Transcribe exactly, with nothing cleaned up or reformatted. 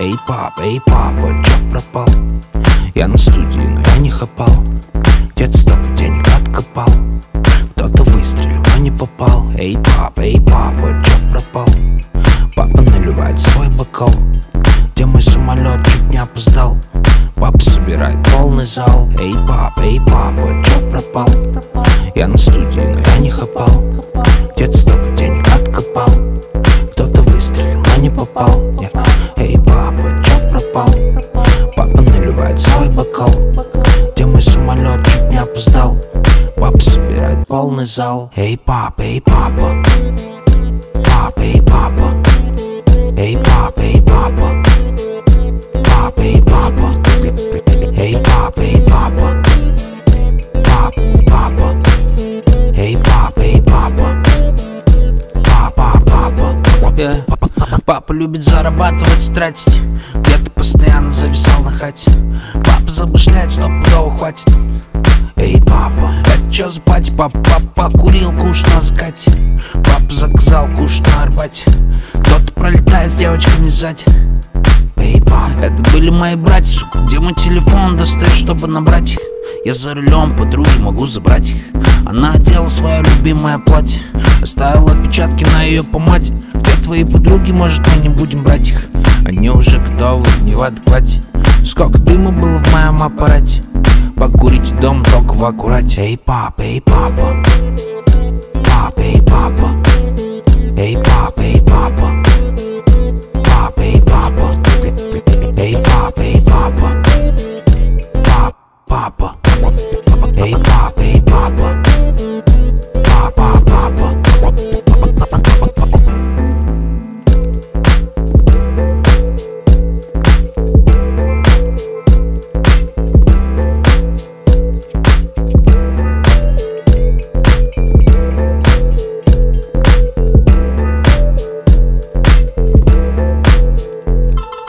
Эй, папа, эй, папа, чё пропал? Я на студии, но я не хапал. Дед столько денег откопал. Кто-то выстрелил, но не попал. Эй, папа, эй, папа, чё пропал? Папа наливает в свой бокал. Где мой самолет, чуть не опоздал. Папа собирает полный зал. Эй, папа, эй, папа, чё пропал? Я на студии, но я не хапал. Дед столько денег откопал. Кто-то выстрелил, но не попал. Yeah. Эй, папа, чё пропал? Папа наливает в свой бокал. Где мой самолет, чуть не опоздал. Папа собирает полный зал. Эй, папа, эй, папа. Папа, эй, папа. Эй, папа, эй, папа. Папа, эй, папа. Эй, папа, эй, папа. Папа, папа. Эй, папа, эй, папа. Папа, папа. Yeah. Папа любит зарабатывать, тратить. Где-то постоянно зависал на хате. Папа замышляет, что пудово хватит. Эй, папа, это чё за пати? Папа, папа курил куш на закате. Папа заказал куш на Арбате. Кто-то пролетает с девочками сзади. Эй, папа, это были мои братья, сука. Где мой телефон достать, чтобы набрать их? Я за рулем, подруги, могу забрать их. Она одела свое любимое платье, оставила отпечатки на ее помаде. Где твои подруги, может, мы не будем брать их? Они уже готовы, не в адеквате. Сколько дыма было в моем аппарате. Покурить дом только в аккурате. Эй, папа, эй, папа. Папа, эй, папа. Эй, папа, эй, папа. Папа, эй, папа. Эй, папа, эй, папа. Папа, папа. Эй, папа, эй, папа.